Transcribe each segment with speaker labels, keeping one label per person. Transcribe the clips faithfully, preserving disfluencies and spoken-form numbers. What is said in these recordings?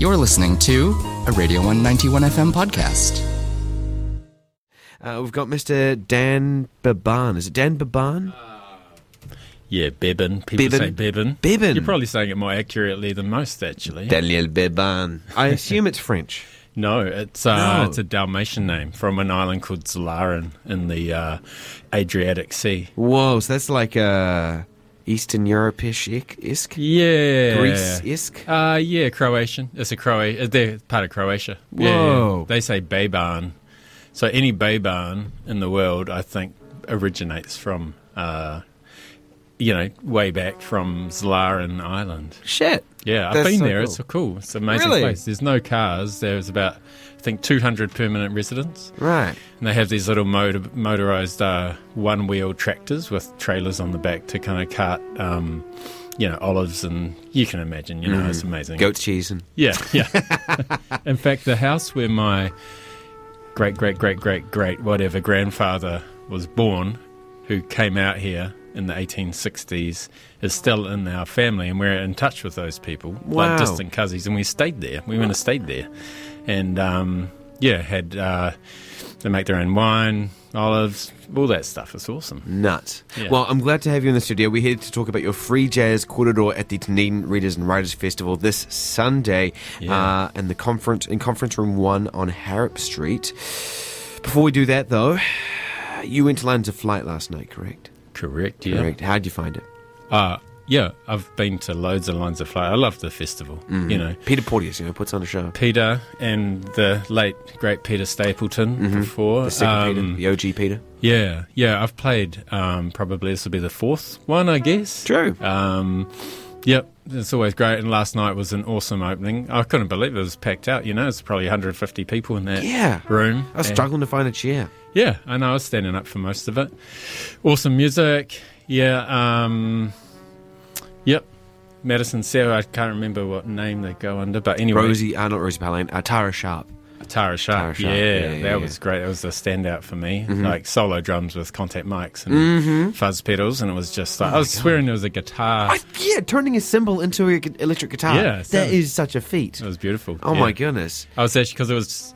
Speaker 1: You're listening to a Radio one ninety-one F M podcast.
Speaker 2: Uh, we've got Mister Dan Beban. Is it Dan Beban?
Speaker 3: Yeah, Beban. People
Speaker 2: Beban.
Speaker 3: say Beban.
Speaker 2: Beban.
Speaker 3: You're probably saying it more accurately than most, actually.
Speaker 2: Daniel Beban. I assume it's French.
Speaker 3: No, it's uh,
Speaker 2: No.
Speaker 3: it's a Dalmatian name from an island called Zalarin in the uh, Adriatic Sea.
Speaker 2: Whoa, so that's like uh, Eastern Europe-ish-esque?
Speaker 3: Yeah.
Speaker 2: Greece-esque?
Speaker 3: Uh, yeah, Croatian. It's a Croatia. They're part of Croatia.
Speaker 2: Whoa.
Speaker 3: Yeah, they say Beban. So any Beban in the world, I think, originates from, uh, you know, way back from Zalarin Island.
Speaker 2: Shit.
Speaker 3: Yeah, I've
Speaker 2: That's
Speaker 3: been
Speaker 2: so
Speaker 3: there.
Speaker 2: cool.
Speaker 3: It's cool. It's an amazing
Speaker 2: Really?
Speaker 3: place. There's no cars. There's about, I think, two hundred permanent residents.
Speaker 2: Right.
Speaker 3: And they have these little motor, motorised uh, one-wheel tractors with trailers on the back to kind of cart, um, you know, olives and you can imagine, you know,
Speaker 2: Mm.
Speaker 3: it's amazing.
Speaker 2: Goat cheese and...
Speaker 3: Yeah, yeah. In fact, the house where my great, great, great, great, great, whatever grandfather was born, who came out here in the eighteen sixties, is still in our family, and we're in touch with those people,
Speaker 2: Wow.
Speaker 3: like distant cousins, and we stayed there. We went and stayed there, and um, yeah, had uh, they make their own wine, olives, all that stuff. It's awesome.
Speaker 2: Nuts.
Speaker 3: Yeah.
Speaker 2: Well, I'm glad to have you in the studio. We're here to talk about your free jazz corridor at the Dunedin Readers and Writers Festival this Sunday
Speaker 3: Yeah.
Speaker 2: uh, in the conference in Conference Room One on Harrop Street. Before we do that, though, you went to London to Flight last night, correct?
Speaker 3: Correct. Yeah.
Speaker 2: Correct. How'd you find it?
Speaker 3: Uh, yeah. I've been to loads of lines of flight. I love the festival.
Speaker 2: Mm.
Speaker 3: You know.
Speaker 2: Peter Porteous, you know, puts on a show.
Speaker 3: Peter and the late great Peter Stapleton
Speaker 2: Mhm.
Speaker 3: before.
Speaker 2: The second
Speaker 3: Um,
Speaker 2: Peter, the O G Peter.
Speaker 3: Yeah, yeah. I've played. Um, probably this will be the fourth one, I guess.
Speaker 2: True.
Speaker 3: Um, yep, it's always great. And last night was an awesome opening. I couldn't believe it was packed out. You know, it's probably one hundred fifty people in that
Speaker 2: Yeah.
Speaker 3: room.
Speaker 2: I was
Speaker 3: And-
Speaker 2: struggling to find a chair.
Speaker 3: Yeah, I know. I was standing up for most of it. Awesome music. Yeah. Um, yep. Madison Sarah. I can't remember what name they go under, but anyway.
Speaker 2: Rosie, uh, not Rosie Palane, uh, Tara Sharp.
Speaker 3: Tara Sharp,
Speaker 2: Tara Sharp,
Speaker 3: yeah,
Speaker 2: yeah, yeah,
Speaker 3: that
Speaker 2: yeah.
Speaker 3: was great. That was a standout for me,
Speaker 2: Mhm.
Speaker 3: like solo drums with contact mics and
Speaker 2: Mhm.
Speaker 3: fuzz pedals, and it was just like
Speaker 2: Oh
Speaker 3: I was
Speaker 2: my God.
Speaker 3: swearing there was a guitar.
Speaker 2: I, yeah, turning a cymbal into an electric guitar.
Speaker 3: Yeah,
Speaker 2: that
Speaker 3: sounds-
Speaker 2: is such a feat.
Speaker 3: It was beautiful.
Speaker 2: Oh
Speaker 3: yeah.
Speaker 2: my goodness.
Speaker 3: I was actually because it was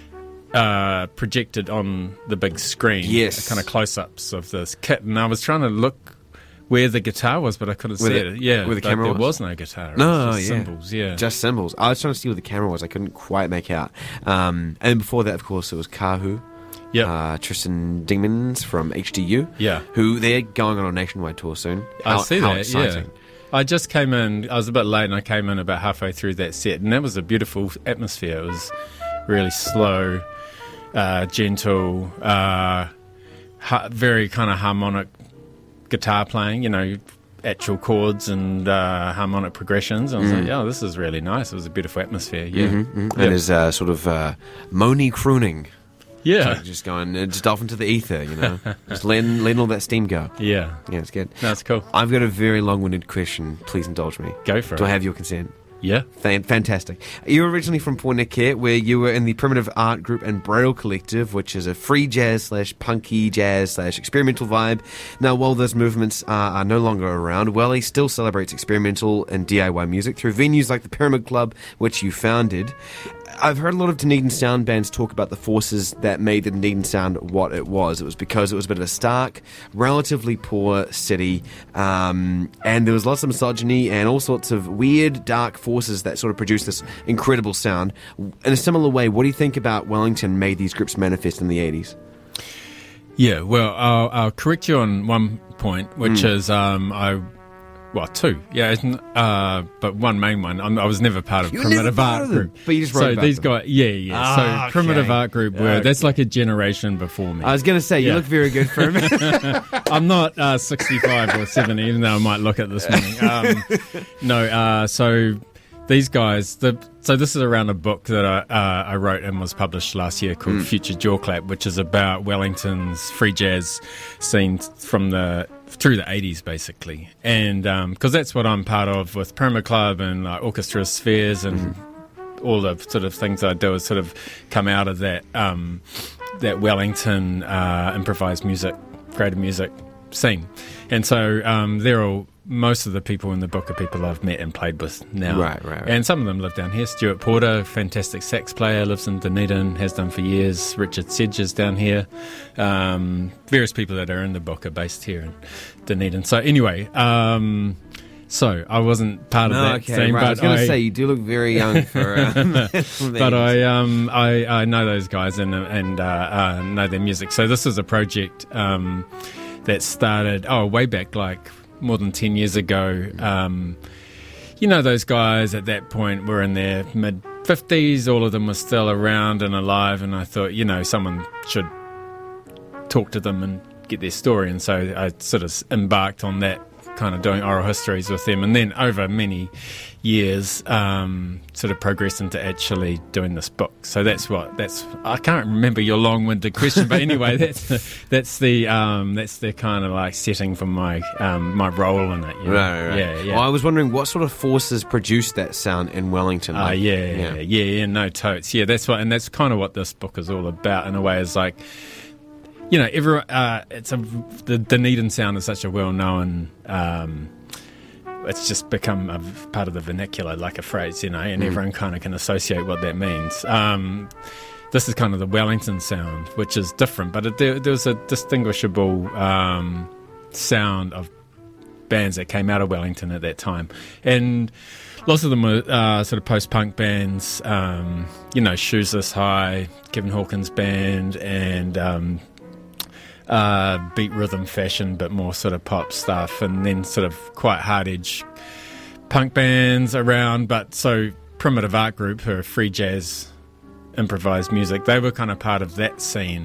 Speaker 3: uh, projected on the big screen.
Speaker 2: Yes.
Speaker 3: kind of close-ups of this kit, and I was trying to look where the guitar was, but I couldn't
Speaker 2: Where
Speaker 3: see
Speaker 2: the-
Speaker 3: it. Yeah,
Speaker 2: where the
Speaker 3: but
Speaker 2: camera
Speaker 3: there
Speaker 2: was?
Speaker 3: was no guitar. It
Speaker 2: No,
Speaker 3: was just
Speaker 2: yeah.
Speaker 3: cymbals. Yeah,
Speaker 2: Just cymbals. I was trying to see where the camera was. I couldn't quite make out. Um, and before that, of course, it was Kahu.
Speaker 3: Yep.
Speaker 2: Uh, Tristan Dingmans from H D U.
Speaker 3: Yeah.
Speaker 2: Who they're going on a nationwide tour soon.
Speaker 3: I
Speaker 2: How,
Speaker 3: see
Speaker 2: how
Speaker 3: that.
Speaker 2: exciting.
Speaker 3: Yeah, I just came in. I was a bit late, and I came in about halfway through that set, and that was a beautiful atmosphere. It was really slow, uh, gentle, uh, ha- very kind of harmonic guitar playing. You know, actual chords and uh, harmonic progressions. I was
Speaker 2: Mm.
Speaker 3: like, "Oh, this is really nice." It was a beautiful atmosphere. Yeah,
Speaker 2: Mhm, mhm.
Speaker 3: Yep.
Speaker 2: And his uh, sort of uh, moany crooning.
Speaker 3: yeah,
Speaker 2: So just going, uh, just off into the ether, you know. just letting, letting all that steam go.
Speaker 3: yeah.
Speaker 2: Yeah, it's good.
Speaker 3: That's cool.
Speaker 2: I've got a very long-winded question. Please indulge me.
Speaker 3: Go for
Speaker 2: Do
Speaker 3: it.
Speaker 2: I have your consent?
Speaker 3: Yeah.
Speaker 2: Fan- fantastic. You're originally from Poinakea, where you were in the Primitive Art Group and Braille Collective, which is a free jazz slash punky jazz slash experimental vibe. Now, while those movements are, are no longer around, Welly still celebrates experimental and D I Y music through venues like the Pyramid Club, which you founded. I've heard a lot of Dunedin sound bands talk about the forces that made the Dunedin sound what it was. It was because it was a bit of a stark, relatively poor city, um, and there was lots of misogyny and all sorts of weird, dark forces that sort of produced this incredible sound. In a similar way, what do you think about Wellington made these groups manifest in the eighties?
Speaker 3: Yeah, well, I'll, I'll correct you on one point, which
Speaker 2: Mm.
Speaker 3: is um, I, well, two, yeah, it's n- uh, but one main one. I'm, I was never part of
Speaker 2: You were never
Speaker 3: Primitive
Speaker 2: part
Speaker 3: Art
Speaker 2: of them,
Speaker 3: Group,
Speaker 2: but you just wrote
Speaker 3: so
Speaker 2: about
Speaker 3: these
Speaker 2: them.
Speaker 3: guys, yeah, yeah.
Speaker 2: Ah,
Speaker 3: so Primitive
Speaker 2: okay.
Speaker 3: Art Group were
Speaker 2: Okay.
Speaker 3: that's like a generation before me.
Speaker 2: I was going to say, you
Speaker 3: Yeah.
Speaker 2: look very good for him.
Speaker 3: I'm not uh, sixty-five or seventy, even though I might look at this morning. Um, no, uh, so these guys, the so this is around a book that I, uh, I wrote and was published last year called
Speaker 2: Mm.
Speaker 3: Future Jawclap, which is about Wellington's free jazz scene from the through the eighties, basically, and because that's what I'm part of with Pyramid Club and like Orchestra Spheres and. All the sort of things I do is sort of come out of that um, that Wellington uh, improvised music, creative music scene, and so um, they're all most of the people in the book are people I've met and played with now.
Speaker 2: Right, right, right.
Speaker 3: And some of them live down here. Stuart Porter, fantastic sax player, lives in Dunedin, has done for years. Richard Sedges down here. Um, various people that are in the book are based here in Dunedin. So anyway, um, so I wasn't part of
Speaker 2: No,
Speaker 3: that
Speaker 2: okay,
Speaker 3: scene,
Speaker 2: right. I was
Speaker 3: but
Speaker 2: going to
Speaker 3: I,
Speaker 2: say, you do look very young for... Um,
Speaker 3: but I, um, I I know those guys and and uh, uh, know their music. So this is a project um, that started oh way back, like more than ten years ago. Um, you know, those guys at that point were in their mid fifties. All of them were still around and alive, and I thought, you know, someone should talk to them and get their story. And so I sort of embarked on that, kind of doing oral histories with them, and then over many years um, sort of progressed into actually doing this book. So that's what that's I can't remember your long-winded question, but anyway, that's the, that's the um, that's the kind of like setting for my um, my role in it. You know?
Speaker 2: Right, right.
Speaker 3: Yeah, yeah.
Speaker 2: Well, I was wondering what sort of forces produced that sound in Wellington.
Speaker 3: Uh,
Speaker 2: Like,
Speaker 3: yeah, yeah, yeah, yeah, no totes. Yeah, that's what, and that's kind of what this book is all about in a way. Is like, you know, every uh, it's a the Dunedin sound is such a well-known. Um, it's just become a part of the vernacular, like a phrase, you know, and mm. everyone kind of can associate what that means. Um, this is kind of the Wellington sound, which is different, but it, there, there was a distinguishable um, sound of bands that came out of Wellington at that time, and lots of them were uh, sort of post-punk bands. Um, you know, Shoeless High, Kevin Hawkins band, and um, uh, beat rhythm fashion, but more sort of pop stuff, and then sort of quite hard edge punk bands around. But so Primitive Art Group, who are free jazz improvised music, they were kind of part of that scene.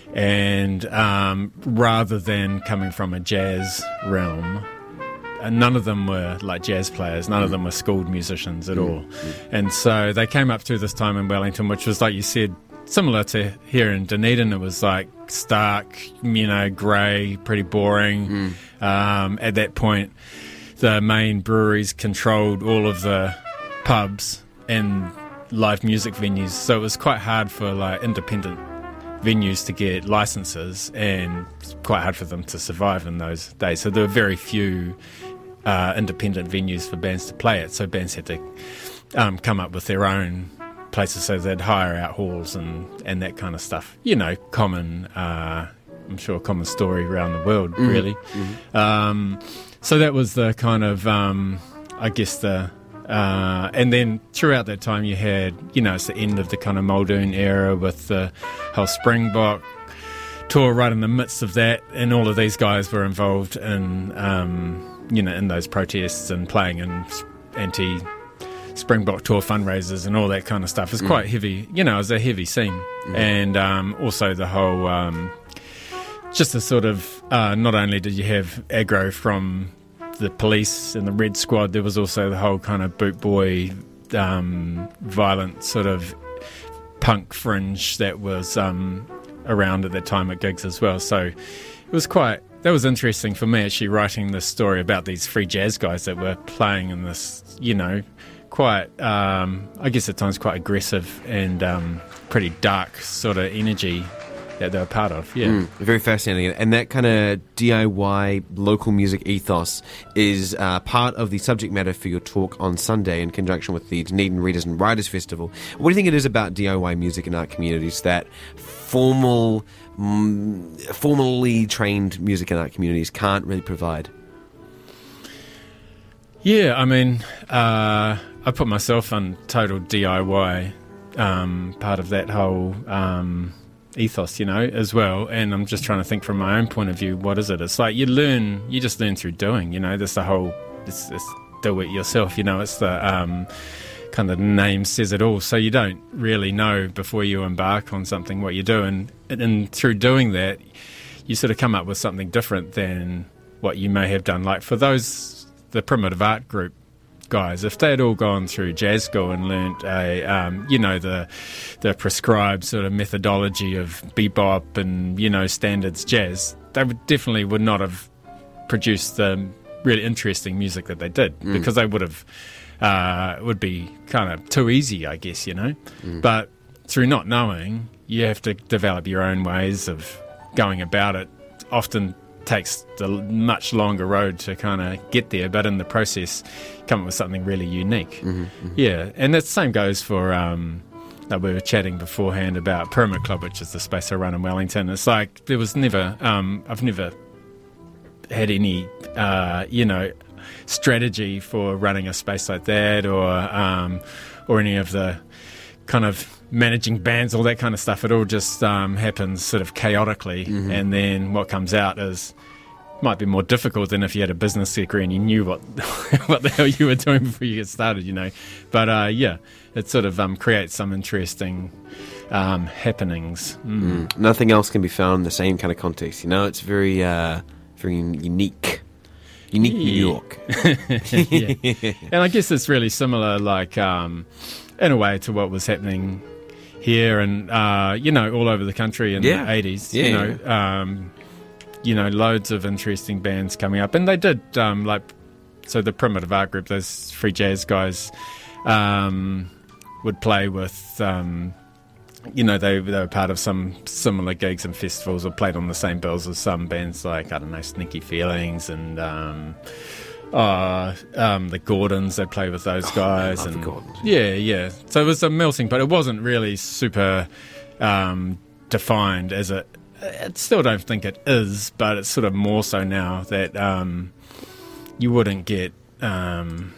Speaker 3: And um, rather than coming from a jazz realm, and none of them were like jazz players, none of them were schooled musicians at all. And so they came up through this time in Wellington, which was, like you said, similar to here in Dunedin. It was like stark, you know, grey, pretty boring. Mm. Um, at that point, the main breweries controlled all of the pubs and live music venues, so it was quite hard for like independent venues to get licenses, and quite hard for them to survive in those days. So there were very few uh, independent venues for bands to play at, so bands had to um, come up with their own places, so they'd hire out halls and, and that kind of stuff. You know, common, uh, I'm sure, common story around the world, mm-hmm. really. Mm-hmm. Um, so that was the kind of, um, I guess, the... Uh, and then throughout that time you had, you know, it's the end of the kind of Muldoon era with the whole Springbok tour right in the midst of that, and all of these guys were involved in, um, you know, in those protests and playing in anti Springbok tour fundraisers and all that kind of stuff. It's quite mm. heavy, you know, it was a heavy scene. Mm. And um, also the whole, um, just the sort of, uh, not only did you have aggro from the police and the Red Squad, there was also the whole kind of boot boy, um, violent sort of punk fringe that was um, around at that time at gigs as well. So it was quite, that was interesting for me, actually, writing this story about these free jazz guys that were playing in this, you know, quite, um, I guess at times quite aggressive and um, pretty dark sort of energy that they were part of. Yeah, mm,
Speaker 2: very fascinating. And that kind of D I Y local music ethos is uh, part of the subject matter for your talk on Sunday in conjunction with the Dunedin Readers and Writers Festival. What do you think it is about D I Y music and art communities that formal, mm, formally trained music and art communities can't really provide?
Speaker 3: Yeah, I mean, uh, I put myself on total D I Y, um, part of that whole um, ethos, you know, as well. And I'm just trying to think from my own point of view, what is it? It's like you learn, you just learn through doing, you know, there's the whole, it's, it's do it yourself, you know, it's the um, kind of name says it all. So you don't really know before you embark on something what you do. And, and through doing that, you sort of come up with something different than what you may have done. Like for those, the Primitive Art Group guys, if they had all gone through jazz school and learnt a, um, you know, the the prescribed sort of methodology of bebop and, you know, standards jazz, they would definitely would not have produced the really interesting music that they did, mm. because they would have, uh, it would be kind of too easy, I guess, you know. Mm. But through not knowing, you have to develop your own ways of going about it, often takes the much longer road to kind of get there, but in the process, come up with something really unique.
Speaker 2: Mm-hmm, mm-hmm.
Speaker 3: Yeah, and the same goes for. Um, like we were chatting beforehand about Pyramid Club, which is the space I run in Wellington. It's like there was never. Um, I've never had any, uh, you know, strategy for running a space like that, or um, or any of the kind of managing bands, all that kind of stuff. It all just um, happens sort of chaotically, mm-hmm. and then what comes out is might be more difficult than if you had a business degree and you knew what what the hell you were doing before you get started, you know. But uh, yeah, it sort of um, creates some interesting um, happenings. Mm.
Speaker 2: Mm. Nothing else can be found in the same kind of context, you know. It's very, uh, very unique. Unique
Speaker 3: yeah.
Speaker 2: New York.
Speaker 3: yeah. And I guess it's really similar, like, um, in a way, to what was happening here and, uh, you know, all over the country in
Speaker 2: yeah.
Speaker 3: the eighties.
Speaker 2: Yeah,
Speaker 3: you know,
Speaker 2: yeah.
Speaker 3: Um, you know, loads of interesting bands coming up. And they did, um, like, so the Primitive Art Group, those free jazz guys, um, would play with... Um, You know, they, they were part of some similar gigs and festivals, or played on the same bills as some bands like, I don't know, Sneaky Feelings and um, uh, um, the Gordons. They'd play with those guys.
Speaker 2: Oh, I love
Speaker 3: and
Speaker 2: the Gordons.
Speaker 3: Yeah, yeah. So it was a melting, but it wasn't really super um, defined as it. I still don't think it is, but it's sort of more so now that um, you wouldn't get. Um,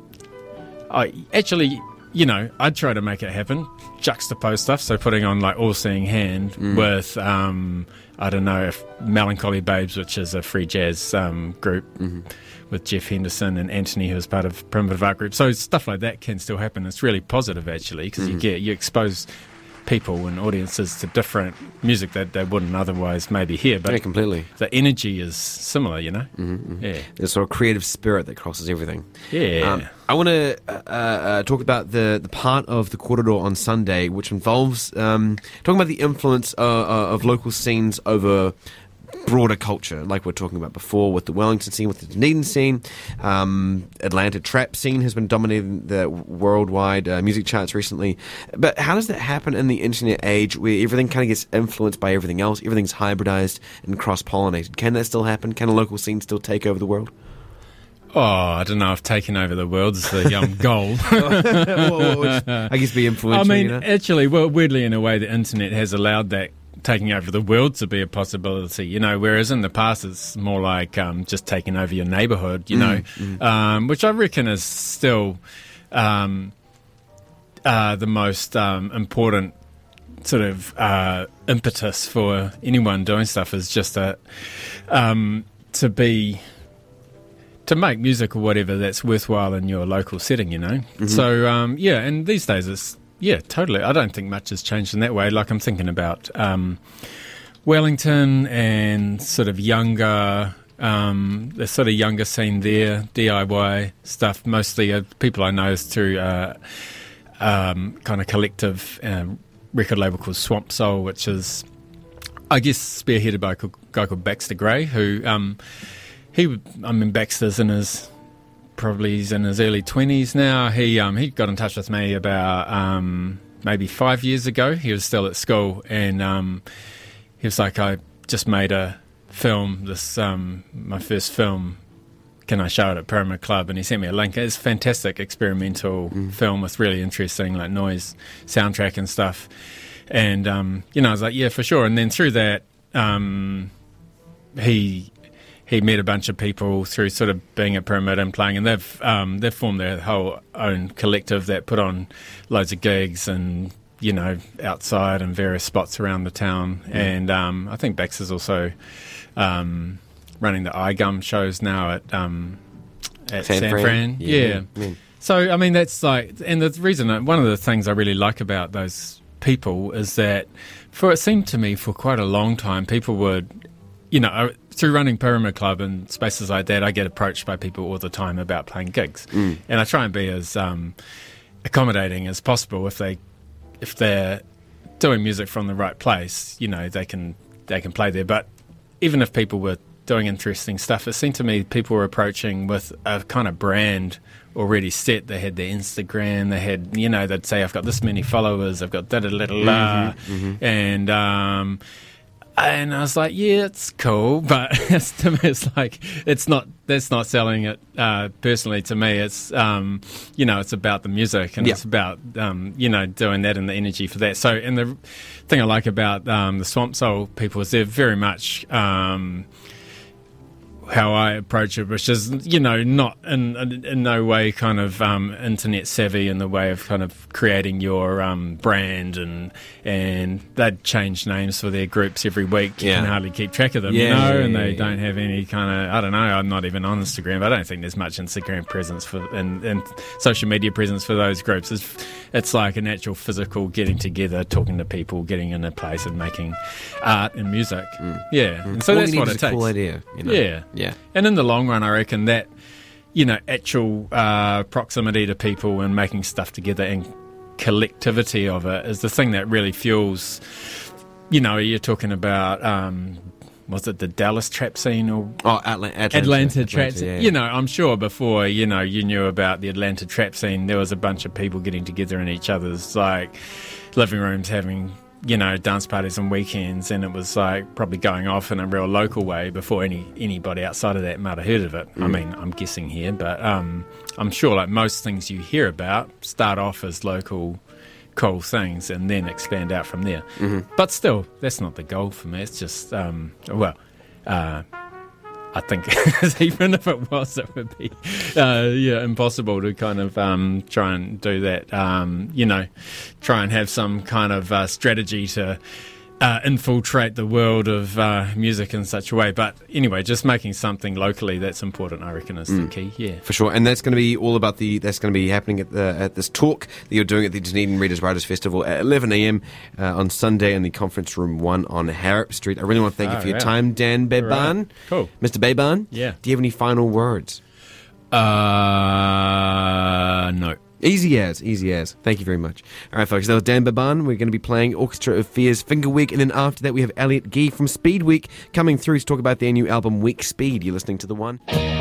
Speaker 3: I actually. You know, I'd try to make it happen, juxtapose stuff, so putting on like All Seeing Hand mm. with, um, I don't know, if Melancholy Babes, which is a free jazz um, group mm-hmm. with Jeff Henderson and Anthony, who's part of Primitive Art Group. So stuff like that can still happen. It's really positive, actually, because mm-hmm. you get you expose people and audiences to different music that they wouldn't otherwise maybe hear. But
Speaker 2: yeah, completely.
Speaker 3: The energy is similar, you know?
Speaker 2: Mm-hmm, mm-hmm.
Speaker 3: Yeah.
Speaker 2: There's sort of creative spirit that crosses everything.
Speaker 3: Yeah.
Speaker 2: Um, I want to uh, uh, talk about the, the part of the Korero on Sunday, which involves um, talking about the influence uh, uh, of local scenes over broader culture, like we're talking about before with the Wellington scene, with the Dunedin scene. Um, Atlanta trap scene has been dominating the worldwide uh, music charts recently. But how does that happen in the internet age where everything kind of gets influenced by everything else? Everything's hybridized and cross-pollinated. Can that still happen? Can a local scene still take over the world?
Speaker 3: Oh, I don't know if taking over the world is the um, goal.
Speaker 2: well, which, I guess be influential.
Speaker 3: I mean,
Speaker 2: you know?
Speaker 3: actually, well, weirdly, in a way, the internet has allowed that taking over the world to be a possibility, you know, whereas in the past it's more like um, just taking over your neighbourhood, you know, mm, mm. Um, which I reckon is still um, uh, the most um, important sort of uh, impetus for anyone doing stuff, is just a, um, to be... to make music or whatever that's worthwhile in your local setting, you know. Mm-hmm. So, um, yeah, and these days it's, yeah, totally. I don't think much has changed in that way. Like, I'm thinking about um, Wellington and sort of younger, um, the sort of younger scene there, D I Y stuff. Mostly uh, people I know is through uh, um, kind of collective uh, record label called Swamp Soul, which is, I guess, spearheaded by a guy called Baxter Gray, who... Um, He, I mean, Baxter's in his, probably he's in his early twenties now. He um, he got in touch with me about um, maybe five years ago. He was still at school, and um, he was like, I just made a film, this um, my first film. Can I show it at Pyramid Club? And he sent me a link. It's a fantastic experimental mm. film with really interesting like noise soundtrack and stuff. And, um, you know, I was like, yeah, for sure. And then through that, um, he... He met a bunch of people through sort of being at Pyramid and playing, and they've um, they've formed their whole own collective that put on loads of gigs and, you know, outside and various spots around the town. Mm. And um, I think Baxter's also um, running the iGum shows now at um, at San,
Speaker 2: San
Speaker 3: Fran.
Speaker 2: Fran. Yeah.
Speaker 3: Yeah.
Speaker 2: Yeah.
Speaker 3: So I mean, that's like, and the reason, one of the things I really like about those people is that, for it seemed to me for quite a long time, people would, you know, through running Pyramid Club and spaces like that, I get approached by people all the time about playing gigs, mm. and I try and be as um, accommodating as possible. If they, if they're doing music from the right place, you know, they can they can play there. But even if people were doing interesting stuff, it seemed to me people were approaching with a kind of brand already set. They had their Instagram, they had, you know, they'd say, I've got this many followers, I've got da da da da, mm-hmm, mm-hmm. and um, And I was like, yeah, it's cool, but it's, to me, it's like, it's not, that's not selling it uh, personally to me. It's, um, you know, it's about the music and
Speaker 2: yeah.
Speaker 3: it's about, um, you know, doing that and the energy for that. So, and the thing I like about um, the Swamp Soul people is they're very much um, how I approach it, which is, you know, not in, in, in no way kind of um, internet savvy in the way of kind of creating your um, brand, and and they'd change names for their groups every week. You
Speaker 2: Yeah.
Speaker 3: can hardly keep track of them,
Speaker 2: Yeah,
Speaker 3: you know,
Speaker 2: yeah,
Speaker 3: and
Speaker 2: yeah,
Speaker 3: they
Speaker 2: yeah.
Speaker 3: don't have any kind of, I don't know, I'm not even on Instagram, but I don't think there's much Instagram presence for and, and social media presence for those groups. It's, it's like an actual physical getting together, talking to people, getting in a place and making art and music. Yeah, and so
Speaker 2: All
Speaker 3: that's
Speaker 2: you need
Speaker 3: what
Speaker 2: is
Speaker 3: it
Speaker 2: a
Speaker 3: takes.
Speaker 2: cool idea. You know?
Speaker 3: Yeah.
Speaker 2: Yeah.
Speaker 3: And in the long run, I reckon that, you know, actual uh, proximity to people and making stuff together and collectivity of it is the thing that really fuels, you know, you're talking about, um, was it the Dallas trap scene or
Speaker 2: Oh, Atla- Atlanta.
Speaker 3: Atlanta, trap
Speaker 2: Atlanta,
Speaker 3: scene?
Speaker 2: yeah.
Speaker 3: You know, I'm sure before, you know, you knew about the Atlanta trap scene, there was a bunch of people getting together in each other's, like, living rooms having, you know, dance parties on weekends, and it was like probably going off in a real local way before any anybody outside of that might have heard of it. I mean, I'm guessing here, but um, I'm sure like most things you hear about start off as local cool things and then expand out from there. But still, that's not the goal for me. It's just, um, well, uh, I think even if it was, it would be uh, yeah impossible to kind of um, try and do that. Um, you know, try and have some kind of uh, strategy to uh, infiltrate the world of uh, music in such a way. But anyway, just making something locally that's important, I reckon, is the key. Yeah.
Speaker 2: For sure, and that's going to be all about the. That's going to be happening at the at this talk that you're doing at the Dunedin Readers Writers Festival at eleven a.m. Uh, on Sunday in the conference room one on Harrop Street. I really want to thank you
Speaker 3: Oh,
Speaker 2: for your
Speaker 3: yeah.
Speaker 2: time, Dan Beban.
Speaker 3: Right. Cool.
Speaker 2: Mister Beban.
Speaker 3: Yeah.
Speaker 2: Do you have any final words?
Speaker 3: Uh, no.
Speaker 2: Easy as, easy as. Thank you very much. All right, folks, that was Dan Beban. We're going to be playing Orchestra of Fear's Finger Week, and then after that we have Elliot Gee from Speed Week coming through to talk about their new album Week Speed. You're listening to The One.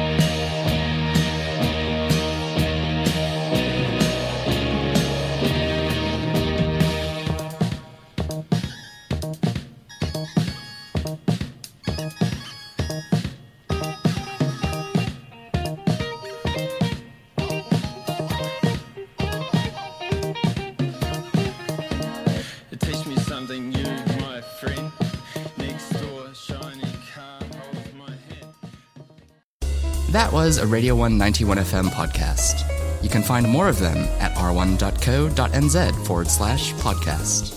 Speaker 3: Teach me something new, my friend. Next door, shiny car holds my hand.
Speaker 1: That was a Radio one ninety-one F M podcast. You can find more of them at r one dot co dot n z forward slash podcast.